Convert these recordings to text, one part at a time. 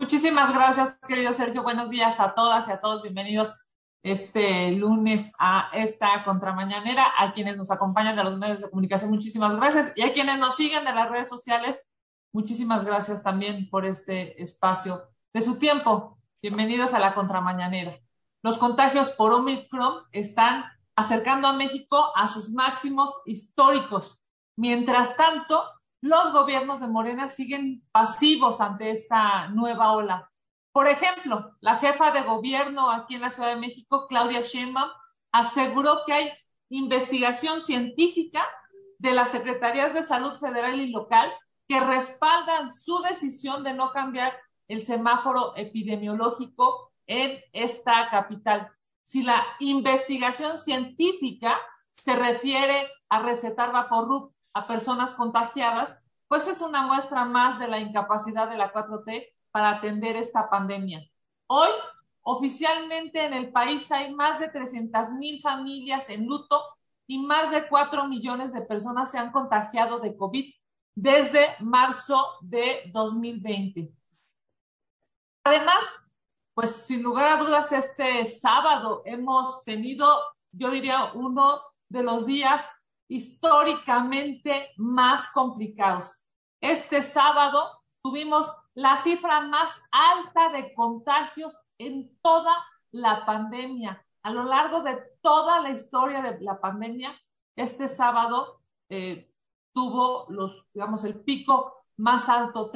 Muchísimas gracias, querido Sergio. Buenos días a todas y a todos. Bienvenidos este lunes a esta contramañanera. A quienes nos acompañan de los medios de comunicación, muchísimas gracias. Y a quienes nos siguen de las redes sociales, muchísimas gracias también por este espacio de su tiempo. Bienvenidos a la contramañanera. Los contagios por Omicron están acercando a México a sus máximos históricos. Mientras tanto, los gobiernos de Morena siguen pasivos ante esta nueva ola. Por ejemplo, la jefa de gobierno aquí en la Ciudad de México, Claudia Sheinbaum, aseguró que hay investigación científica de las Secretarías de Salud federal y local que respaldan su decisión de no cambiar el semáforo epidemiológico en esta capital. Si la investigación científica se refiere a recetar Vaporub a personas contagiadas, pues es una muestra más de la incapacidad de la 4T para atender esta pandemia. Hoy, oficialmente en el país hay más de 300,000 familias en luto y más de 4 millones de personas se han contagiado de COVID desde marzo de 2020. Además, pues sin lugar a dudas, este sábado hemos tenido, yo diría, uno de los días históricamente más complicados. Este sábado tuvimos la cifra más alta de contagios en toda la pandemia. A lo largo de toda la historia de la pandemia, este sábado tuvo digamos, el pico más alto,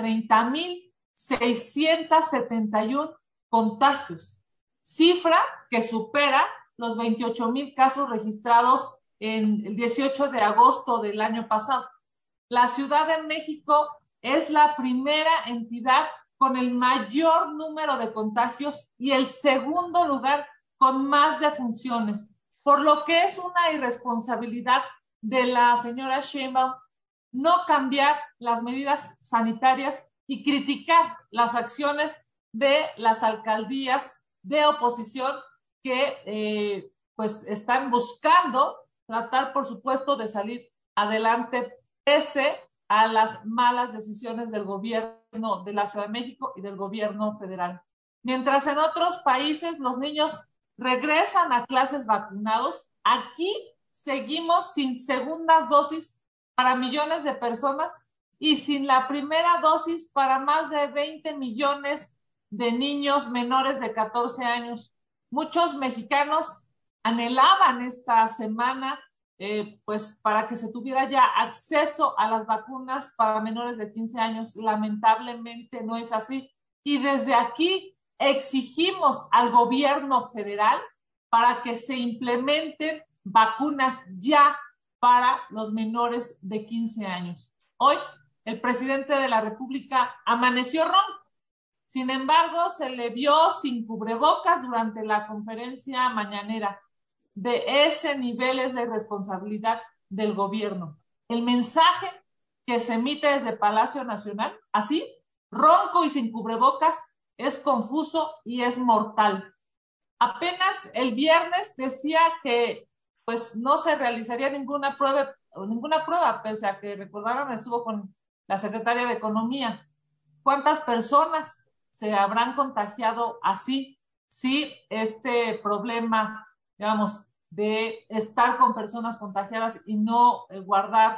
30,671 contagios, cifra que supera los 28,000 casos registrados en el 18 de agosto del año pasado. La Ciudad de México es la primera entidad con el mayor número de contagios y el segundo lugar con más defunciones, por lo que es una irresponsabilidad de la señora Sheinbaum no cambiar las medidas sanitarias y criticar las acciones de las alcaldías de oposición que pues están buscando tratar, por supuesto, de salir adelante pese a las malas decisiones del gobierno de la Ciudad de México y del gobierno federal. Mientras en otros países los niños regresan a clases vacunados, aquí seguimos sin segundas dosis para millones de personas y sin la primera dosis para más de 20 millones de niños menores de 14 años. Muchos mexicanos anhelaban esta semana pues para que se tuviera ya acceso a las vacunas para menores de 15 años. Lamentablemente no es así. Y desde aquí exigimos al gobierno federal para que se implementen vacunas ya para los menores de 15 años. Hoy, el presidente de la República amaneció ronco. Sin embargo, se le vio sin cubrebocas durante la conferencia mañanera. De ese nivel es la irresponsabilidad del gobierno. El mensaje que se emite desde Palacio Nacional, así, ronco y sin cubrebocas, es confuso y es mortal. Apenas el viernes decía que pues no se realizaría ninguna prueba, pese a que recordaron estuvo con la secretaria de Economía. ¿Cuántas personas se habrán contagiado así si este problema, digamos, de estar con personas contagiadas y no guardar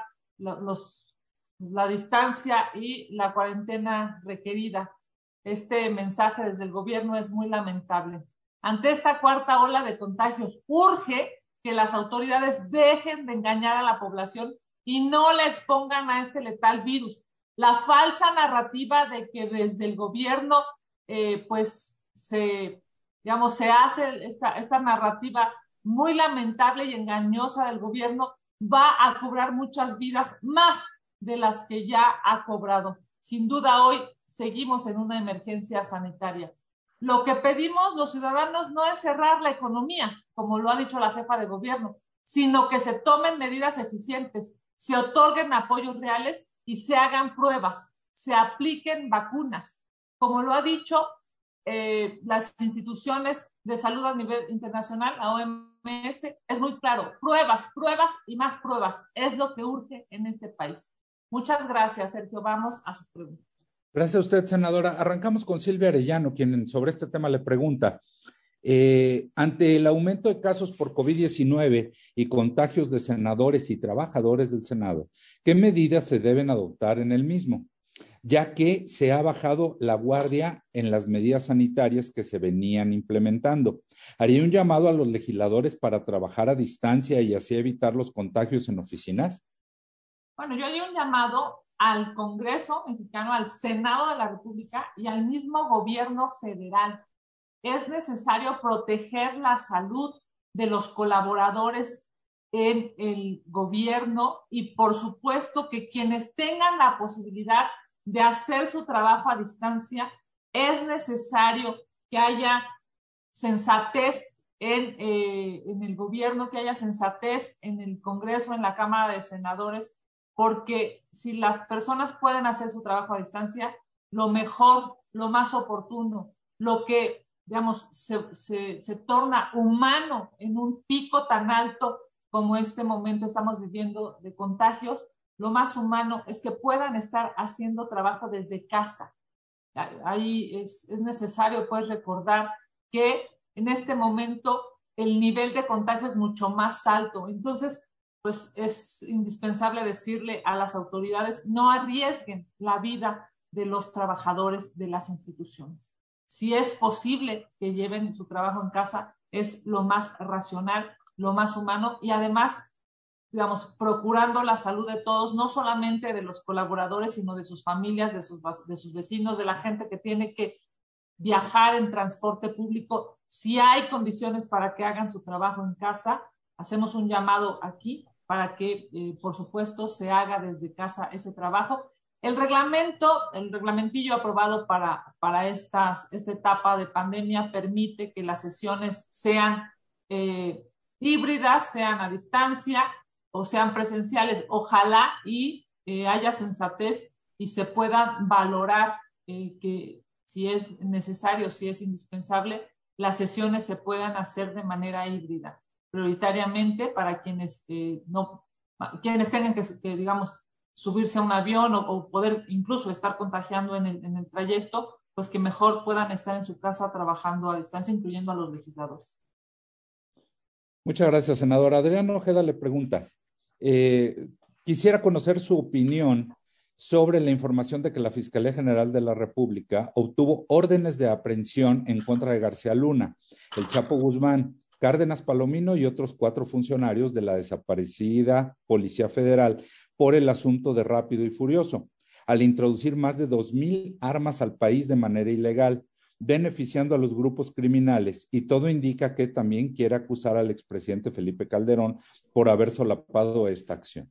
la distancia y la cuarentena requerida? Este mensaje desde el gobierno es muy lamentable. Ante esta cuarta ola de contagios, urge que las autoridades dejen de engañar a la población y no la expongan a este letal virus. La falsa narrativa de que desde el gobierno pues digamos, se hace esta narrativa muy lamentable y engañosa del gobierno va a cobrar muchas vidas más de las que ya ha cobrado. Sin duda hoy seguimos en una emergencia sanitaria. Lo que pedimos los ciudadanos no es cerrar la economía, como lo ha dicho la jefa de gobierno, sino que se tomen medidas eficientes, se otorguen apoyos reales y se hagan pruebas, se apliquen vacunas. Como lo ha dicho las instituciones de salud a nivel internacional, la OMS, es muy claro, pruebas, pruebas y más pruebas, es lo que urge en este país. Muchas gracias, Sergio. Vamos a sus preguntas. Gracias a usted, senadora. Arrancamos con Silvia Arellano, quien sobre este tema le pregunta. Ante el aumento de casos por COVID-19 y contagios de senadores y trabajadores del Senado, ¿qué medidas se deben adoptar en el mismo? Ya que se ha bajado la guardia en las medidas sanitarias que se venían implementando. ¿Haría un llamado a los legisladores para trabajar a distancia y así evitar los contagios en oficinas? Bueno, yo haría un llamado al Congreso mexicano, al Senado de la República y al mismo gobierno federal. Es necesario proteger la salud de los colaboradores en el gobierno y por supuesto que quienes tengan la posibilidad de hacer su trabajo a distancia, es necesario que haya sensatez en el gobierno, que haya sensatez en el Congreso, en la Cámara de Senadores, porque si las personas pueden hacer su trabajo a distancia, lo mejor, lo más oportuno, lo que, digamos, se torna humano en un pico tan alto como este momento estamos viviendo de contagios, lo más humano es que puedan estar haciendo trabajo desde casa. Ahí es necesario pues recordar que en este momento el nivel de contagio es mucho más alto. Entonces, pues es indispensable decirle a las autoridades, no arriesguen la vida de los trabajadores de las instituciones. Si es posible que lleven su trabajo en casa, es lo más racional, lo más humano y además, digamos, procurando la salud de todos, no solamente de los colaboradores, sino de sus familias, de sus vecinos, de la gente que tiene que viajar en transporte público. Si hay condiciones para que hagan su trabajo en casa, hacemos un llamado aquí para que, por supuesto, se haga desde casa ese trabajo. El reglamentillo aprobado esta etapa de pandemia permite que las sesiones sean híbridas, sean a distancia o sean presenciales. Ojalá y haya sensatez y se pueda valorar que si es necesario, si es indispensable, las sesiones se puedan hacer de manera híbrida, prioritariamente para quienes tengan que, digamos, subirse a un avión o poder incluso estar contagiando en el trayecto, pues que mejor puedan estar en su casa trabajando a distancia, incluyendo a los legisladores. Muchas gracias, senadora. Adriano Ojeda le pregunta, eh, quisiera conocer su opinión sobre la información de que la Fiscalía General de la República obtuvo órdenes de aprehensión en contra de García Luna, el Chapo Guzmán, Cárdenas Palomino y otros 4 funcionarios de la desaparecida Policía Federal por el asunto de Rápido y Furioso, al introducir más de 2,000 armas al país de manera ilegal, beneficiando a los grupos criminales, y todo indica que también quiere acusar al expresidente Felipe Calderón por haber solapado esta acción.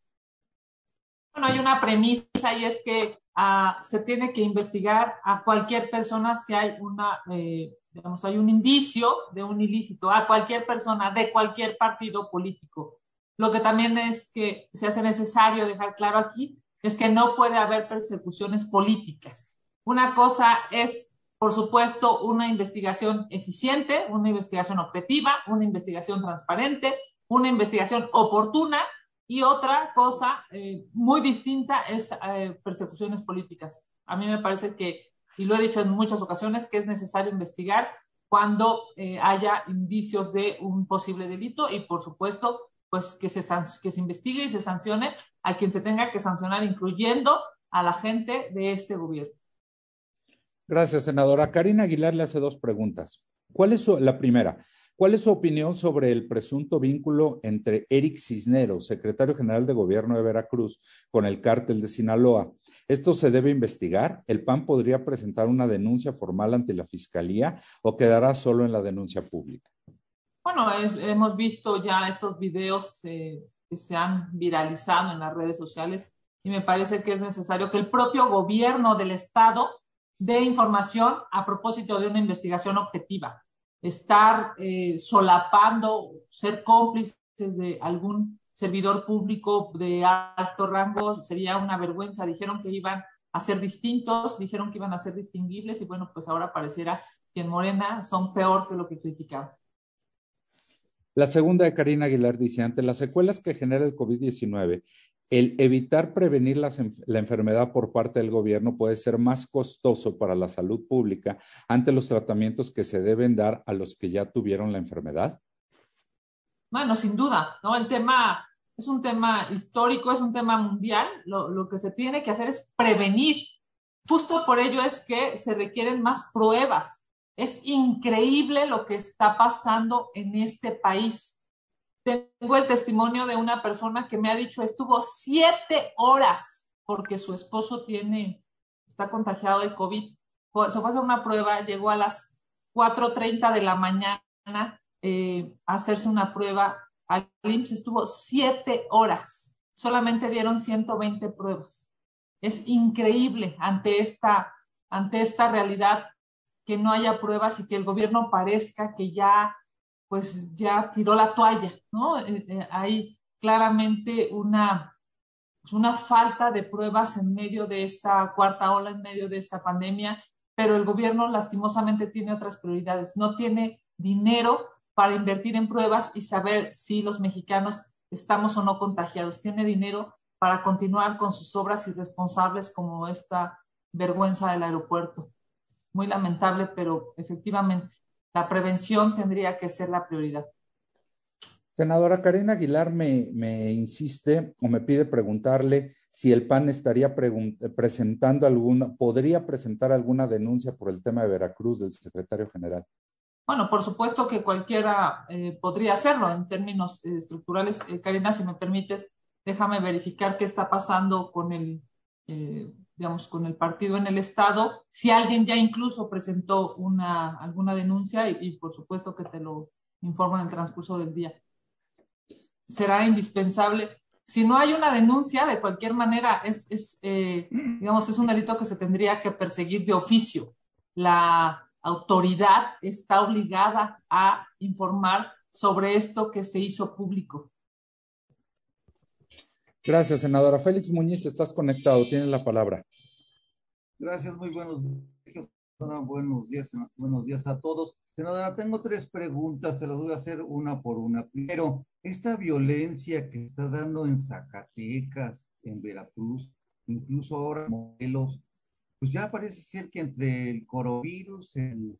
Bueno, hay una premisa y es que se tiene que investigar a cualquier persona si hay digamos, hay un indicio de un ilícito, a cualquier persona de cualquier partido político. Lo que también es que se hace necesario dejar claro aquí es que no puede haber persecuciones políticas. Una cosa es, por supuesto, una investigación eficiente, una investigación objetiva, una investigación transparente, una investigación oportuna, y otra cosa muy distinta es persecuciones políticas. A mí me parece que, y lo he dicho en muchas ocasiones, que es necesario investigar cuando haya indicios de un posible delito y, por supuesto, pues que se investigue y se sancione a quien se tenga que sancionar, incluyendo a la gente de este gobierno. Gracias, senadora. Karina Aguilar le hace 2 preguntas. La primera, ¿cuál es su opinión sobre el presunto vínculo entre Eric Cisneros, secretario general de Gobierno de Veracruz, con el cártel de Sinaloa? ¿Esto se debe investigar? ¿El PAN podría presentar una denuncia formal ante la Fiscalía o quedará solo en la denuncia pública? Bueno, hemos visto ya estos videos que se han viralizado en las redes sociales y me parece que es necesario que el propio gobierno del Estado dé información a propósito de una investigación objetiva. Estar solapando, ser cómplices de algún servidor público de alto rango sería una vergüenza. Dijeron que iban a ser distintos, dijeron que iban a ser distinguibles y bueno, pues ahora pareciera que en Morena son peor que lo que criticaban. La segunda de Karina Aguilar dice, ante las secuelas que genera el COVID-19, el evitar prevenir la enfermedad por parte del gobierno puede ser más costoso para la salud pública ante los tratamientos que se deben dar a los que ya tuvieron la enfermedad? Bueno, sin duda, ¿no? El tema es un tema histórico, es un tema mundial. Lo que se tiene que hacer es prevenir. Justo por ello es que se requieren más pruebas. Es increíble lo que está pasando en este país. Tengo el testimonio de una persona que me ha dicho estuvo 7 horas porque su esposo está contagiado de COVID. Se fue a hacer una prueba, llegó a las 4:30 de la mañana a hacerse una prueba al IMSS, estuvo 7 horas. Solamente dieron 120 pruebas. Es increíble ante esta realidad que no haya pruebas y que el gobierno parezca que ya pues ya tiró la toalla, ¿no? Hay claramente una falta de pruebas en medio de esta cuarta ola, en medio de esta pandemia, pero el gobierno lastimosamente tiene otras prioridades. No tiene dinero para invertir en pruebas y saber si los mexicanos estamos o no contagiados. Tiene dinero para continuar con sus obras irresponsables como esta vergüenza del aeropuerto. Muy lamentable, pero efectivamente la prevención tendría que ser la prioridad. Senadora Karina Aguilar me insiste o me pide preguntarle si el PAN estaría podría presentar alguna denuncia por el tema de Veracruz del secretario general. Bueno, por supuesto que cualquiera podría hacerlo en términos estructurales. Karina, si me permites, déjame verificar qué está pasando con digamos, con el partido en el Estado. Si alguien ya incluso presentó alguna denuncia y por supuesto que te lo informo en el transcurso del día. Será indispensable. Si no hay una denuncia, de cualquier manera, digamos, es un delito que se tendría que perseguir de oficio. La autoridad está obligada a informar sobre esto que se hizo público. Gracias, senadora. Félix Muñiz, estás conectado, tienes la palabra. Gracias, muy buenos días. Buenos días a todos. Senadora, tengo 3 preguntas, te las voy a hacer una por una. Primero, esta violencia que está dando en Zacatecas, en Veracruz, incluso ahora en Morelos, pues ya parece ser que entre el coronavirus,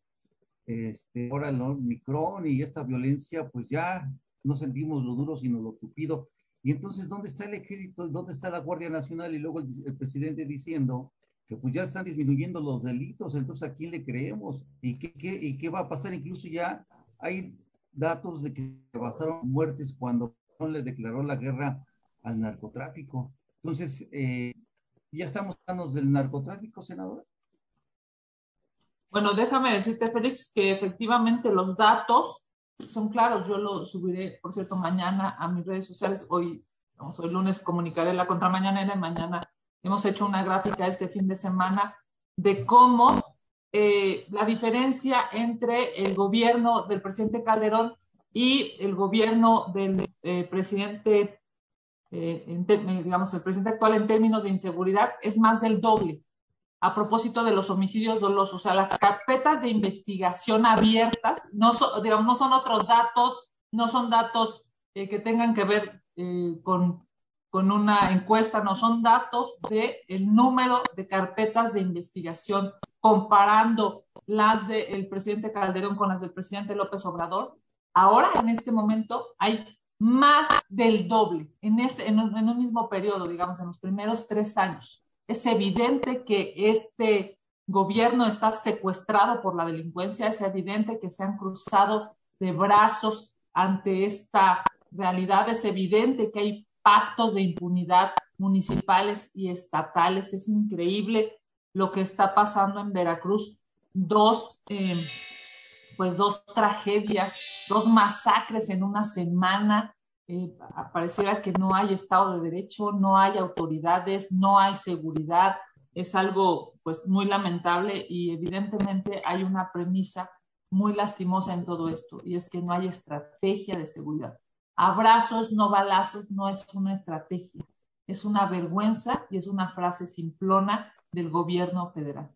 ahora el Omicron y esta violencia, pues ya no sentimos lo duro, sino lo tupido. Y entonces, ¿dónde está el ejército? ¿Dónde está la Guardia Nacional? Y luego el presidente diciendo que pues ya están disminuyendo los delitos, entonces ¿a quién le creemos? ¿Y qué va a pasar? Incluso ya hay datos de que basaron muertes cuando le declaró la guerra al narcotráfico. Entonces, ¿ya estamos hablando del narcotráfico, senador? Bueno, déjame decirte, Félix, que efectivamente los datos son claros. Yo lo subiré, por cierto, mañana a mis redes sociales. Hoy lunes, comunicaré la contramañanera y mañana hemos hecho una gráfica este fin de semana de cómo la diferencia entre el gobierno del presidente Calderón y el gobierno del presidente, digamos, el presidente actual en términos de inseguridad es más del doble a propósito de los homicidios dolosos. O sea, las carpetas de investigación abiertas digamos, no son otros datos, no son datos que tengan que ver con una encuesta, no, son datos del número de carpetas de investigación comparando las del presidente Calderón con las del presidente López Obrador. Ahora, en este momento, hay más del doble en un mismo periodo, digamos, en los primeros 3 años. Es evidente que este gobierno está secuestrado por la delincuencia, es evidente que se han cruzado de brazos ante esta realidad, es evidente que hay pactos de impunidad municipales y estatales, es increíble lo que está pasando en Veracruz. Dos tragedias, 2 masacres en una semana. Pareciera que no hay Estado de Derecho, no hay autoridades, no hay seguridad. Es algo pues muy lamentable y evidentemente hay una premisa muy lastimosa en todo esto y es que no hay estrategia de seguridad. Abrazos, no balazos, no es una estrategia. Es una vergüenza y es una frase simplona del gobierno federal.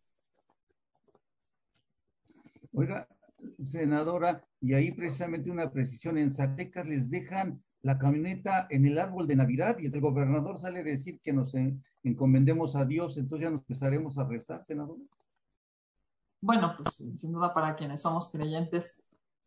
Oiga, senadora, y ahí precisamente una precisión, en Zacatecas les dejan la camioneta en el árbol de Navidad y el gobernador sale a decir que nos encomendemos a Dios, entonces ya nos empezaremos a rezar, senador. Bueno, pues sin duda para quienes somos creyentes,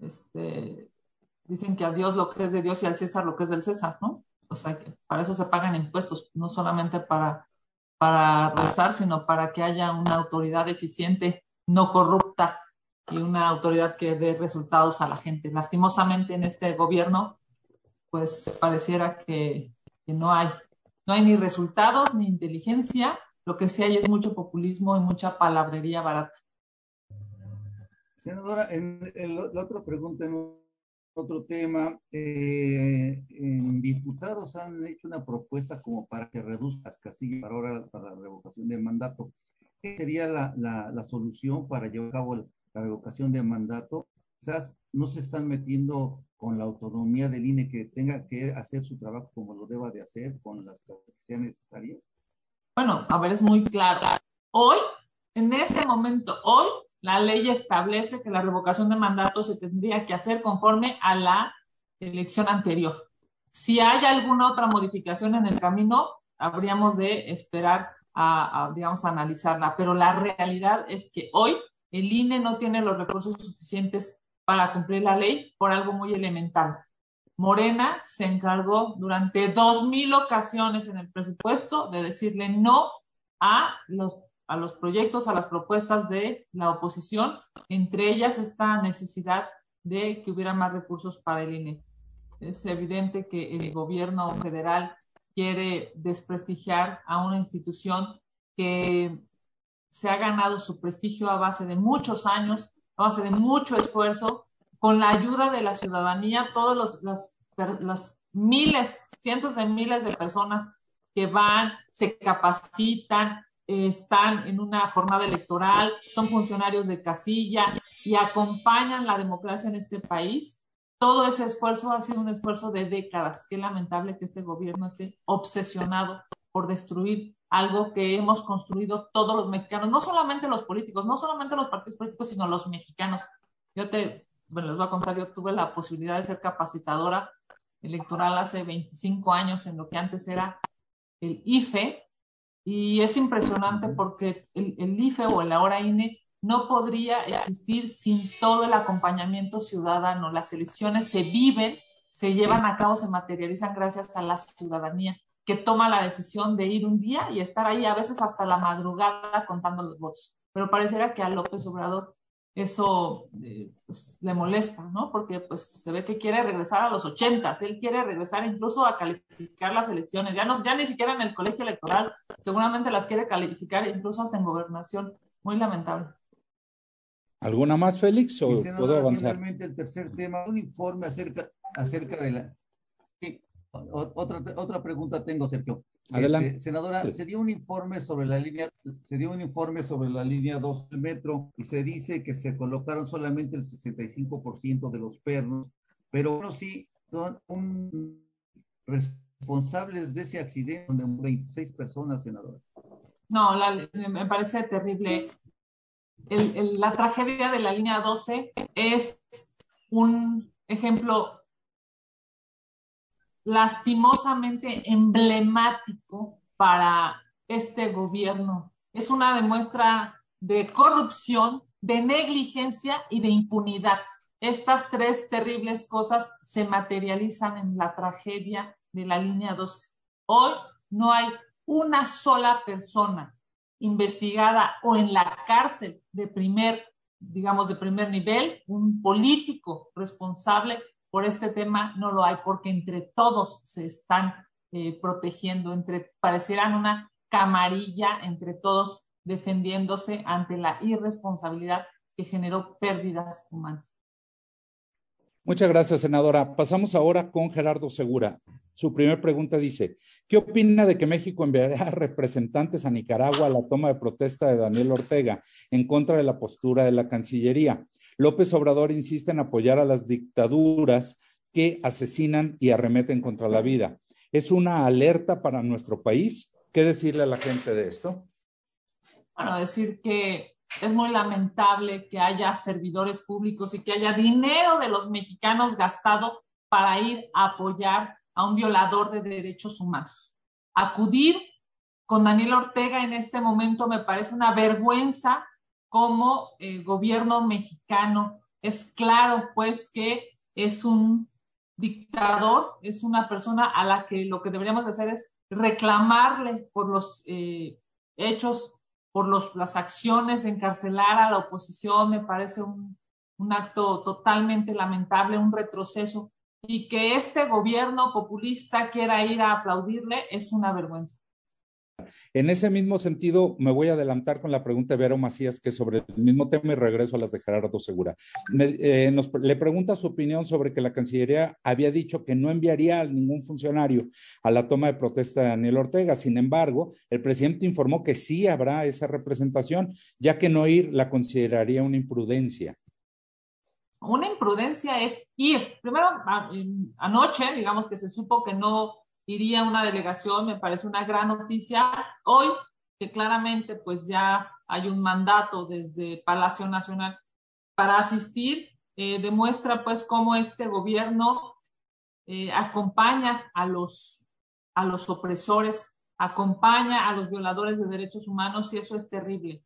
dicen que a Dios lo que es de Dios y al César lo que es del César, ¿no? O sea, que para eso se pagan impuestos, no solamente para rezar, sino para que haya una autoridad eficiente, no corrupta, y una autoridad que dé resultados a la gente. Lastimosamente en este gobierno, pues pareciera que no hay ni resultados ni inteligencia, lo que sí hay es mucho populismo y mucha palabrería barata. Senadora, la otra pregunta, en otro tema, en diputados han hecho una propuesta como para que reduzcan las casillas para ahora para la revocación de mandato. ¿Qué sería la solución para llevar a cabo la revocación de mandato? Quizás no se están metiendo con la autonomía del INE que tenga que hacer su trabajo como lo deba de hacer, con las cosas que sean necesarias. Bueno, a ver, es muy claro. Hoy, en este momento, hoy, la ley establece que la revocación de mandato se tendría que hacer conforme a la elección anterior. Si hay alguna otra modificación en el camino, habríamos de esperar digamos, a analizarla. Pero la realidad es que hoy el INE no tiene los recursos suficientes para cumplir la ley por algo muy elemental. Morena se encargó durante 2000 ocasiones en el presupuesto de decirle no a los proyectos, a las propuestas de la oposición, entre ellas esta necesidad de que hubiera más recursos para el INE. Es evidente que el gobierno federal quiere desprestigiar a una institución que se ha ganado su prestigio a base de muchos años, a base de mucho esfuerzo, con la ayuda de la ciudadanía, todas las miles, cientos de miles de personas que van, se capacitan, están en una jornada electoral, son funcionarios de casilla y acompañan la democracia en este país. Todo ese esfuerzo ha sido un esfuerzo de décadas. Qué lamentable que este gobierno esté obsesionado por destruir algo que hemos construido todos los mexicanos, no solamente los políticos, no solamente los partidos políticos, sino los mexicanos. Bueno, les voy a contar, yo tuve la posibilidad de ser capacitadora electoral hace 25 años en lo que antes era el IFE, y es impresionante porque el IFE o el ahora INE no podría existir sin todo el acompañamiento ciudadano. Las elecciones se viven, se llevan a cabo, se materializan gracias a la ciudadanía que toma la decisión de ir un día y estar ahí a veces hasta la madrugada contando los votos. Pero pareciera que a López Obrador eso pues, le molesta, ¿no? Porque pues se ve que quiere regresar a los 80s, él quiere regresar incluso a calificar las elecciones, ya ni siquiera en el colegio electoral, seguramente las quiere calificar incluso hasta en gobernación, muy lamentable. ¿Alguna más, Félix, o puedo avanzar? Finalmente, el tercer tema, un informe acerca de la... Sí, otra pregunta tengo, Sergio. Adelante. Senadora, se dio un informe sobre la línea 2 del metro y se dice que se colocaron solamente el 65% de los pernos, pero bueno, sí son responsables de ese accidente donde 26 personas, senadora. No, me parece terrible. La tragedia de la línea 12 es un ejemplo lastimosamente emblemático para este gobierno. Es una demuestra de corrupción, de negligencia y de impunidad. Estas tres terribles cosas se materializan en la tragedia de la línea 12. Hoy no hay una sola persona investigada o en la cárcel de primer nivel, un político responsable por este tema no lo hay, porque entre todos se están protegiendo, parecieran una camarilla entre todos defendiéndose ante la irresponsabilidad que generó pérdidas humanas. Muchas gracias, senadora. Pasamos ahora con Gerardo Segura. Su primera pregunta dice, ¿qué opina de que México enviará representantes a Nicaragua a la toma de protesta de Daniel Ortega en contra de la postura de la Cancillería? López Obrador insiste en apoyar a las dictaduras que asesinan y arremeten contra la vida. ¿Es una alerta para nuestro país? ¿Qué decirle a la gente de esto? Bueno, decir que es muy lamentable que haya servidores públicos y que haya dinero de los mexicanos gastado para ir a apoyar a un violador de derechos humanos. Acudir con Daniel Ortega en este momento me parece una vergüenza como gobierno mexicano. Es claro, pues, que es un dictador, es una persona a la que lo que deberíamos hacer es reclamarle por los hechos, por las acciones de encarcelar a la oposición. Me parece un acto totalmente lamentable, un retroceso, y que este gobierno populista quiera ir a aplaudirle es una vergüenza. En ese mismo sentido, me voy a adelantar con la pregunta de Vero Macías, que es sobre el mismo tema, y regreso a las de Gerardo Segura. Le pregunta su opinión sobre que la Cancillería había dicho que no enviaría a ningún funcionario a la toma de protesta de Daniel Ortega. Sin embargo, el presidente informó que sí habrá esa representación, ya que no ir la consideraría una imprudencia. Una imprudencia es ir. Primero, anoche, digamos que se supo que no iría una delegación, me parece una gran noticia. Hoy, que claramente pues ya hay un mandato desde Palacio Nacional para asistir, demuestra pues cómo este gobierno acompaña a los opresores, acompaña a los violadores de derechos humanos, y eso es terrible.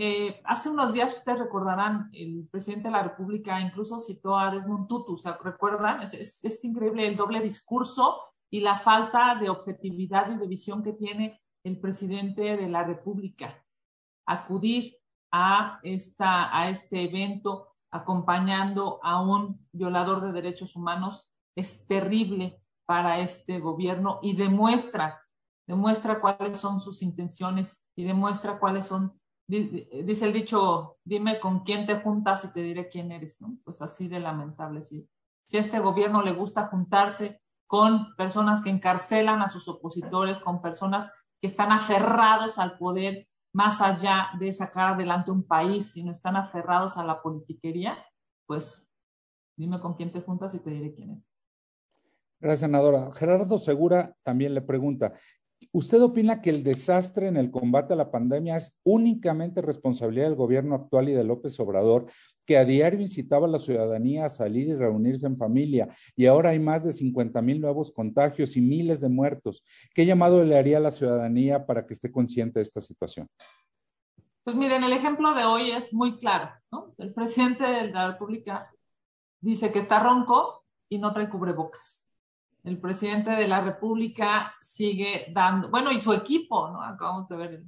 Hace unos días, ustedes recordarán, el presidente de la República incluso citó a Desmond Tutu, ¿se recuerdan? Es increíble el doble discurso y la falta de objetividad y de visión que tiene el presidente de la República. Acudir a este evento acompañando a un violador de derechos humanos es terrible para este gobierno, y demuestra cuáles son sus intenciones, y demuestra cuáles son. Dice el dicho, dime con quién te juntas y te diré quién eres, ¿no? Pues así de lamentable, sí. Si a este gobierno le gusta juntarse con personas que encarcelan a sus opositores, con personas que están aferrados al poder, más allá de sacar adelante un país, sino están aferrados a la politiquería, pues dime con quién te juntas y te diré quién eres. Gracias, senadora. Gerardo Segura también le pregunta, ¿usted opina que el desastre en el combate a la pandemia es únicamente responsabilidad del gobierno actual y de López Obrador, que a diario incitaba a la ciudadanía a salir y reunirse en familia, y ahora hay más de 50,000 nuevos contagios y miles de muertos? ¿Qué llamado le haría a la ciudadanía para que esté consciente de esta situación? Pues miren, el ejemplo de hoy es muy claro, ¿no? El presidente de la República dice que está ronco y no trae cubrebocas. El presidente de la República sigue dando, bueno, y su equipo, ¿no? Acabamos de ver,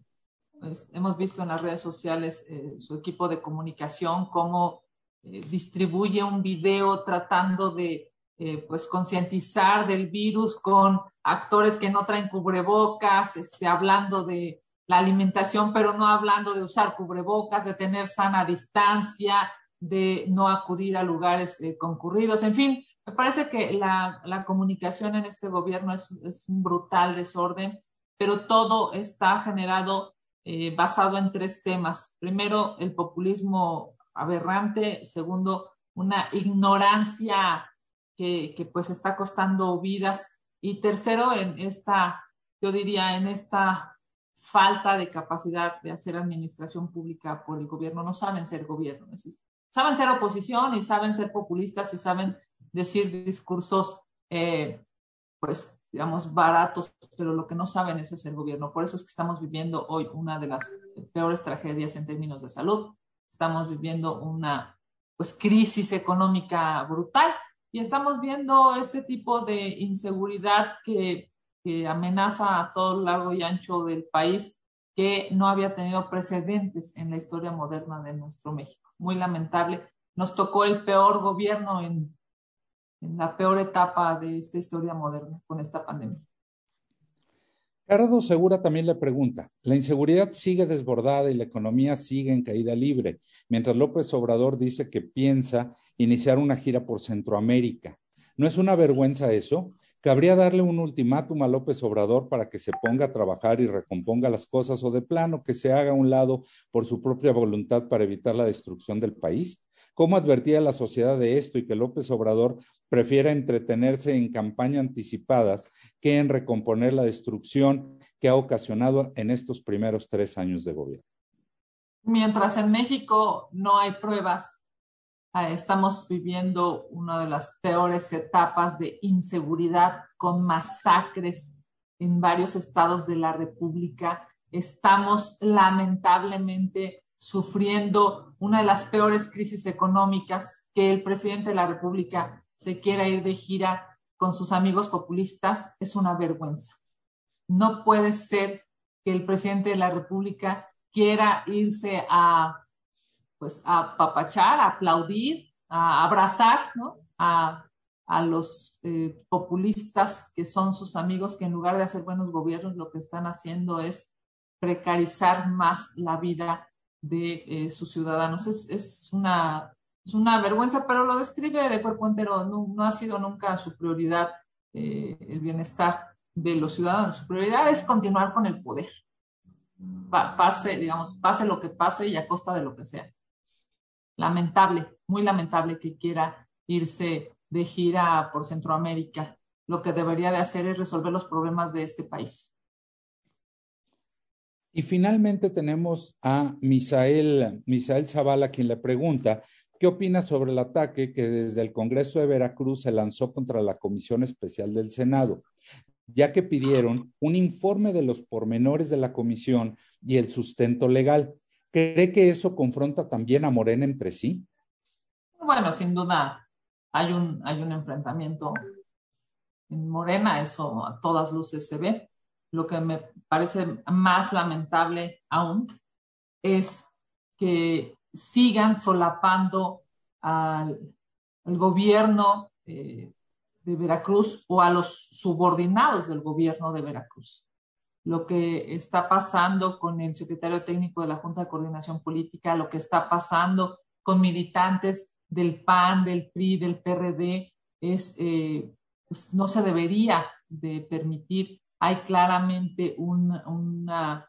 hemos visto en las redes sociales su equipo de comunicación cómo distribuye un video tratando de pues concientizar del virus con actores que no traen cubrebocas, hablando de la alimentación, pero no hablando de usar cubrebocas, de tener sana distancia, de no acudir a lugares concurridos, en fin. Me parece que la comunicación en este gobierno es un brutal desorden, pero todo está generado basado en tres temas. Primero, el populismo aberrante. Segundo, una ignorancia que pues está costando vidas. Y tercero, yo diría, en esta falta de capacidad de hacer administración pública por el gobierno. No saben ser gobierno, saben ser oposición y saben ser populistas y saben decir discursos, pues, digamos, baratos, pero lo que no saben es hacer gobierno. Por eso es que estamos viviendo hoy una de las peores tragedias en términos de salud. Estamos viviendo una, pues, crisis económica brutal, y estamos viendo este tipo de inseguridad que amenaza a todo lo largo y ancho del país, que no había tenido precedentes en la historia moderna de nuestro México. Muy lamentable. Nos tocó el peor gobierno en la peor etapa de esta historia moderna con esta pandemia. Gerardo Segura también le pregunta, la inseguridad sigue desbordada y la economía sigue en caída libre, mientras López Obrador dice que piensa iniciar una gira por Centroamérica. ¿No es una vergüenza eso? ¿Cabría darle un ultimátum a López Obrador para que se ponga a trabajar y recomponga las cosas, o de plano que se haga a un lado por su propia voluntad para evitar la destrucción del país? ¿Cómo advertir a la sociedad de esto y que López Obrador prefiera entretenerse en campañas anticipadas que en recomponer la destrucción que ha ocasionado en estos primeros 3 años de gobierno? Mientras en México no hay pruebas Estamos viviendo una de las peores etapas de inseguridad con masacres en varios estados de la República. Estamos lamentablemente sufriendo una de las peores crisis económicas. Que el presidente de la República se quiera ir de gira con sus amigos populistas es una vergüenza. No puede ser que el presidente de la República quiera irse a apapachar, a aplaudir, a abrazar, ¿no? A los populistas que son sus amigos, que en lugar de hacer buenos gobiernos lo que están haciendo es precarizar más la vida de sus ciudadanos. Es una vergüenza, pero lo describe de cuerpo entero. No ha sido nunca su prioridad el bienestar de los ciudadanos. Su prioridad es continuar con el poder. Pase lo que pase y a costa de lo que sea. Lamentable, muy lamentable que quiera irse de gira por Centroamérica. Lo que debería de hacer es resolver los problemas de este país. Y finalmente tenemos a Misael Zavala, quien le pregunta, ¿qué opina sobre el ataque que desde el Congreso de Veracruz se lanzó contra la Comisión Especial del Senado, ya que pidieron un informe de los pormenores de la comisión y el sustento legal? ¿Cree que eso confronta también a Morena entre sí? Bueno, sin duda hay un enfrentamiento en Morena, eso a todas luces se ve. Lo que me parece más lamentable aún es que sigan solapando al gobierno de Veracruz o a los subordinados del gobierno de Veracruz. Lo que está pasando con el secretario técnico de la Junta de Coordinación Política, lo que está pasando con militantes del PAN, del PRI, del PRD, pues no se debería de permitir. Hay claramente una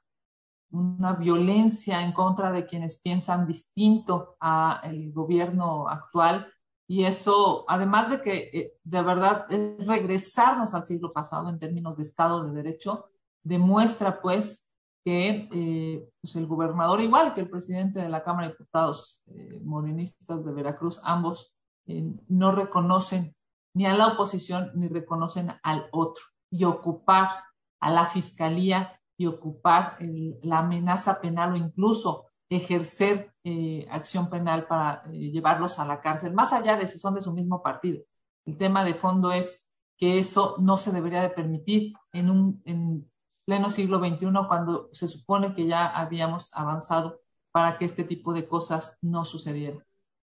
violencia en contra de quienes piensan distinto al gobierno actual, y eso, además de que de verdad es regresarnos al siglo pasado en términos de Estado de Derecho, demuestra pues que pues el gobernador, igual que el presidente de la Cámara de Diputados morenistas de Veracruz, ambos no reconocen ni a la oposición ni reconocen al otro, y ocupar a la fiscalía y ocupar la amenaza penal o incluso ejercer acción penal para llevarlos a la cárcel, más allá de si son de su mismo partido. El tema de fondo es que eso no se debería de permitir en pleno siglo XXI, cuando se supone que ya habíamos avanzado para que este tipo de cosas no sucedieran.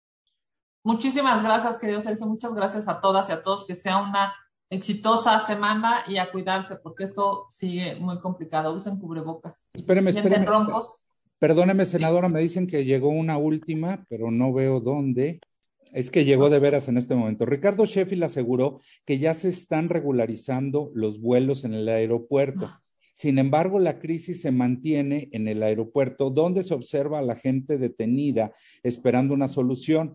Muchísimas gracias, querido Sergio. Muchas gracias a todas y a todos. Que sea una exitosa semana y a cuidarse, porque esto sigue muy complicado. Usen cubrebocas. Espéreme. Roncos. Perdóneme, senadora, me dicen que llegó una última, pero no veo dónde. Es que llegó de veras en este momento. Ricardo Sheffield aseguró que ya se están regularizando los vuelos en el aeropuerto. Sin embargo, la crisis se mantiene en el aeropuerto, donde se observa a la gente detenida esperando una solución.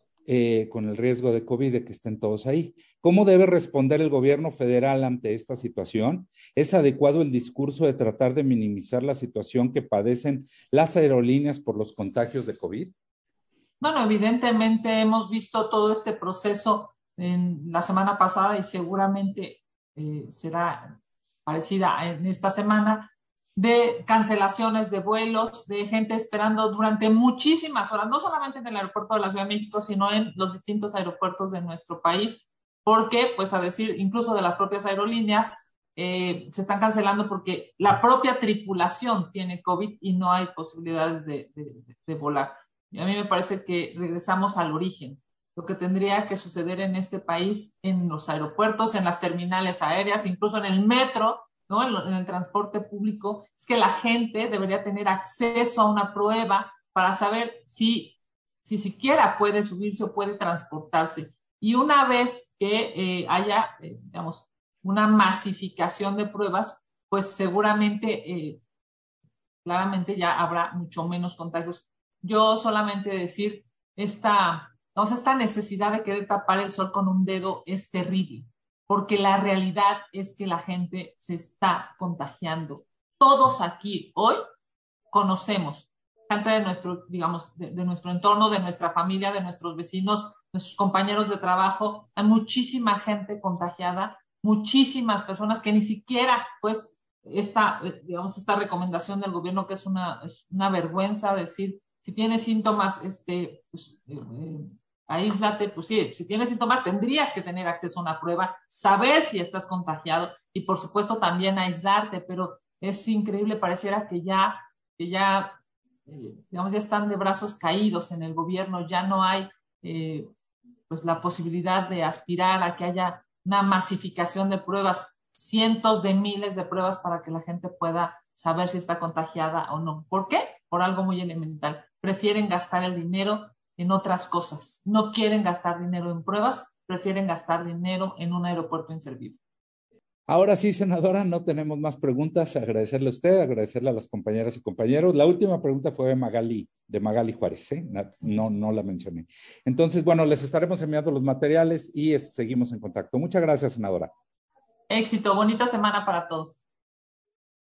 Con el riesgo de COVID, de que estén todos ahí. ¿Cómo debe responder el gobierno federal ante esta situación? ¿Es adecuado el discurso de tratar de minimizar la situación que padecen las aerolíneas por los contagios de COVID? Bueno, evidentemente hemos visto todo este proceso en la semana pasada y seguramente será parecida en esta semana, de cancelaciones de vuelos, de gente esperando durante muchísimas horas, no solamente en el aeropuerto de la Ciudad de México, sino en los distintos aeropuertos de nuestro país, porque, pues a decir incluso de las propias aerolíneas, se están cancelando porque la propia tripulación tiene COVID y no hay posibilidades de volar. Y a mí me parece que regresamos al origen. Lo que tendría que suceder en este país, en los aeropuertos, en las terminales aéreas, incluso en el metro, ¿no? En el transporte público, es que la gente debería tener acceso a una prueba para saber si siquiera puede subirse o puede transportarse. Y una vez que haya, digamos, una masificación de pruebas, pues seguramente, claramente ya habrá mucho menos contagios. Yo solamente decir, esta necesidad de querer tapar el sol con un dedo es terrible, porque la realidad es que la gente se está contagiando. Todos aquí hoy conocemos gente de nuestro, digamos, de nuestro entorno, de nuestra familia, de nuestros vecinos, nuestros compañeros de trabajo. Hay muchísima gente contagiada, muchísimas personas que ni siquiera, pues, digamos, esta recomendación del gobierno, que es una vergüenza decir, si tienes síntomas, pues, aíslate, pues sí, si tienes síntomas tendrías que tener acceso a una prueba, saber si estás contagiado y por supuesto también aislarte, pero es increíble, pareciera digamos, ya están de brazos caídos en el gobierno, ya no hay pues la posibilidad de aspirar a que haya una masificación de pruebas, cientos de miles de pruebas para que la gente pueda saber si está contagiada o no. ¿Por qué? Por algo muy elemental. Prefieren gastar el dinero en otras cosas. No quieren gastar dinero en pruebas, prefieren gastar dinero en un aeropuerto inservible. Ahora sí, senadora, no tenemos más preguntas. Agradecerle a usted, agradecerle a las compañeras y compañeros. La última pregunta fue de Magali Juárez, ¿eh? No la mencioné. Entonces, bueno, les estaremos enviando los materiales y seguimos en contacto. Muchas gracias, senadora. Éxito, bonita semana para todos.